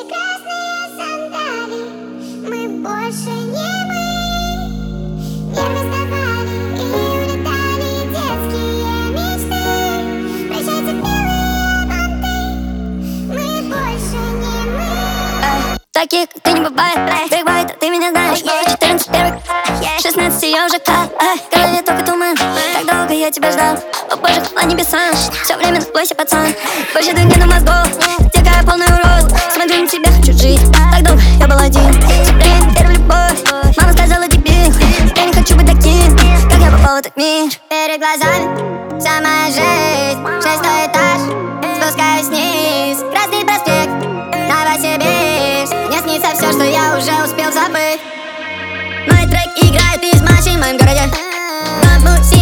эти красные сандали. Мы больше не мы. Не раздавали и улетали детские мечты. Прощайте, белые банты. Мы больше не мы. Таких ты не бывает, бигбайт, ты меня знаешь. 14, 1, 16, я уже кал. В голове только туман, как долго я тебя ждал. О боже, хвала небесам, все время на бойся, пацан. Больше дуги на мозгов, текая полный урод. Смотрю на тебя, хочу жить, так долго я был один. Все время первая любовь, мама сказала дебил. Я не хочу быть таким, как я попал в этот мир. Перед глазами вся моя жизнь. 6-й этаж, спускаюсь вниз. Красный проспект, Новосибирск. Мне снится все, что я уже успел забыть. Мой трек играет из машин в моем городе.